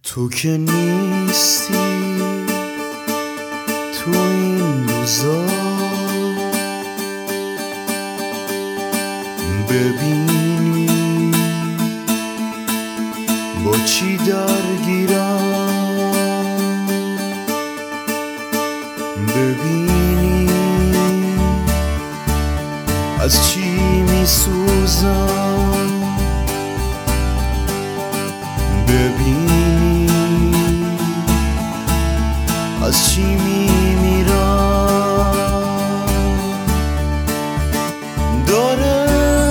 تو که نیستی تو این روزا، ببینی با چی درگیرم، ببینی از چی میسوزم، ببینی از چی میمیرم. داره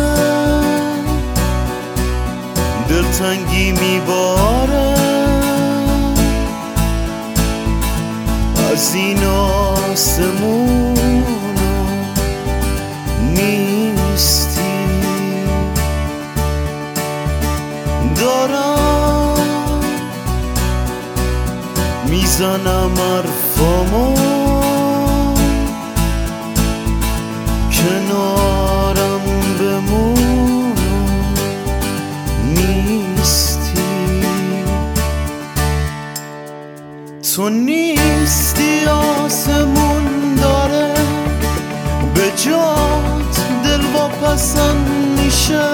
دلتنگی میباره از این آسمون نیستی. دارم میزنم حرفامو، کنارم بمون نیستی. تو نیستی آسمون داره به جات دل واپسند میشه،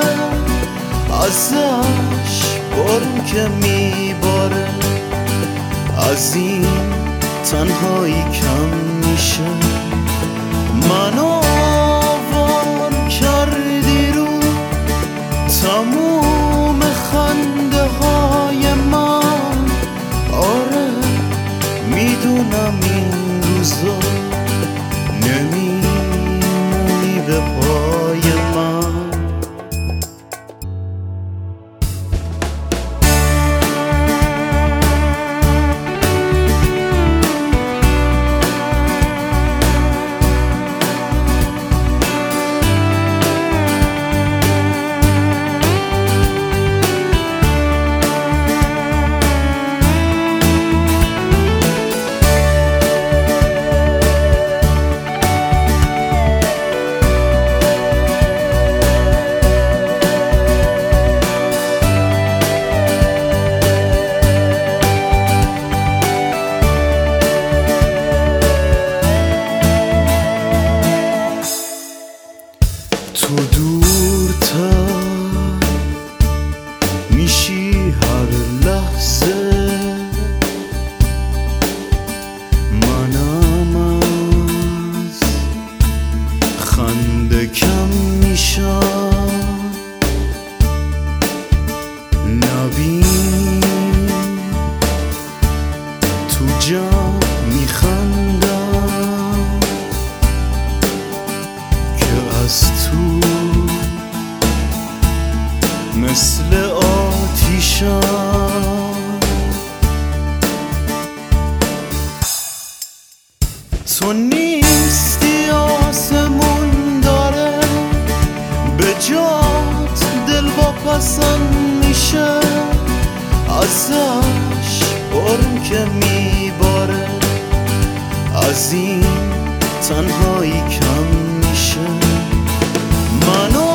ازش بارون که میباره از این تنهایی کم میشه. منو آوار کردی رو تموم خنده های من، آره میدونم این روزا نمیمونی به پای من. تو دورتر میشی هر لحظه، منم از خنده کم میشم. نبین تو جمع میخندم که از تو مثل آتیشم. تو نیستی آسمون داره به جات دل واپسند میشه، ازش بارون که میباره از این تنهایی کم میشه. منو